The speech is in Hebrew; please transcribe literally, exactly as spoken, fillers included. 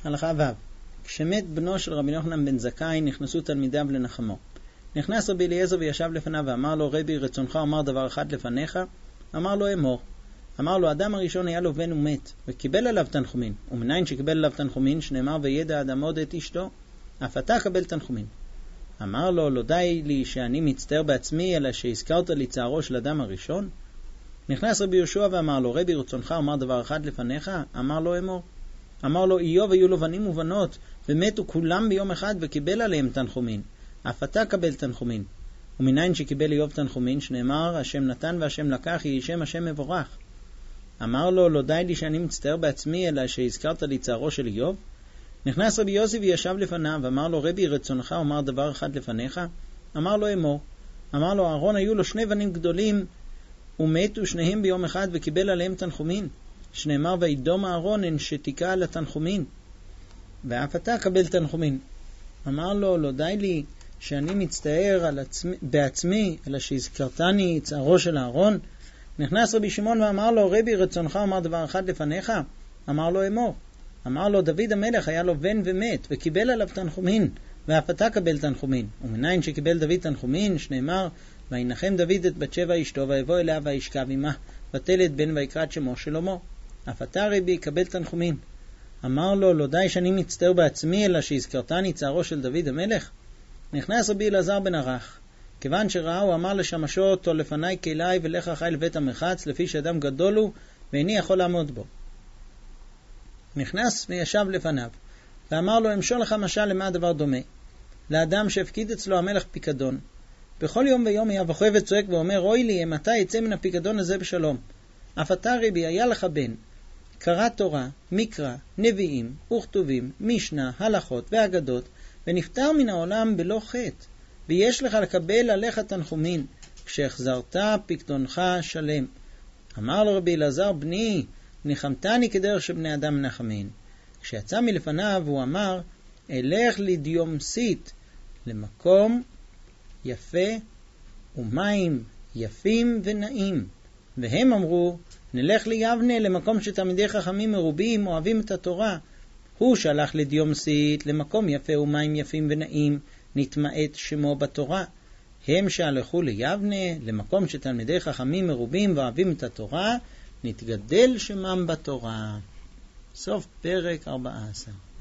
הלכה ו' כשמת בנו של רבי יוחנן בן זכאי נכנסו תלמידיו לנחמו. נכנס רבי אליעזר וישב לפניו ואמר לו, רבי רצונך אומר דבר אחד לפניך? אמר לו, אמור. אמר לו, אדם הראשון היה לו בן ומת וקיבל עליו תנחומין. ומניין שקיבל עליו תנחומין שנאמר וידע אדם עוד את אשתו, אף אתה קבל תנחומין. אמר לו, לא די לי שאני מצטער בעצמי אלא שהזכרת לי צערו של אדם הראשון? נכנס רבי יהושע ואמר לו, רבי רצונך אומר דבר אחד לפניך? אמר לו, אמור. אמר לו, איוב היו לו בנים ובנות ומתו כולם ביום אחד וקיבל עליהם תנחומין, אף אתה קבל תנחומין. ומניין שקיבל איוב תנחומין שנאמר השם נתן והשם לקח יהי שם השם מבורך. אמר לו, לא די לי שאני מצטער בעצמי אלא שהזכרת לי צערו של איוב? נכנס רבי יוסי וישב לפניו ואמר לו, רבי רצונך אומר דבר אחד לפניך? אמר לו, אמור. אמר לו, אהרון היו לו שני בנים גדולים ומתו שניהם ביום אחד וקיבל עליהם תנחומין, שנאמר וידום אהרון אין שתיקה על התנחומין, ואף אתה קבל תנחומין. אמר לו, לא די לי שאני מצטער על עצמי, בעצמי אלא שהזכרתני צערו של אהרון? נכנס רבי שמעון ואמר לו, רבי רצונך אומר דבר אחד לפניך? אמר לו, אמור. אמר לו, דוד המלך היה לו בן ומת וקיבל עליו תנחומין, ואף אתה קבל תנחומין. ומניין שקיבל דוד תנחומין שנאמר וינחם דוד את בת שבע אשתו ויבוא אליה וישכב עמה ותלד בן ויקרא את שמו שלמה, אף אתה רבי קבל תנחומין. אמר לו, לא די שאני מצטער בעצמי אלא שהזכרתני צערו של דוד המלך? נכנס רבי אלעזר בן ערך, כיוון שראה הוא אמר לשמשו אותו לפני כלי ולך חי לבית המרחץ, לפי שאדם גדול הוא ואיני יכול לעמוד בו. נכנס וישב לפניו ואמר לו, אמשול לך משל למה הדבר דומה? לאדם שהפקיד אצלו המלך פיקדון, בכל יום ויום היה בוכה וצועק ואומר, אוי לי, מתי יצא מן הפיקדון הזה בשלום? אף אתה רבי היה לך בן, קרא תורה, מקרא, נביאים וכתובים, משנה, הלכות ואגדות, ונפטר מן העולם בלא חטא, ויש לך לקבל עליך תנחומין, כשהחזרת פיקדונך שלם. אמר לו רבי אלעזר, בני, נחמתני כדרך שבני אדם נחמין. כשיצא מלפניו הוא אמר, אלך לדיומסית, למקום יפה ומים יפים ונעים. והם אמרו, נלך ליבנה, למקום שתלמידי חכמים מרובים אוהבים את התורה. הוא שלח לדיומסית, למקום יפה ומים יפים ונעים, נתמעט שמו בתורה. הם שהלכו ליבנה, למקום שתלמידי חכמים מרובים ואוהבים את התורה, נתגדל שמם בתורה. סוף פרק ארבע עשרה.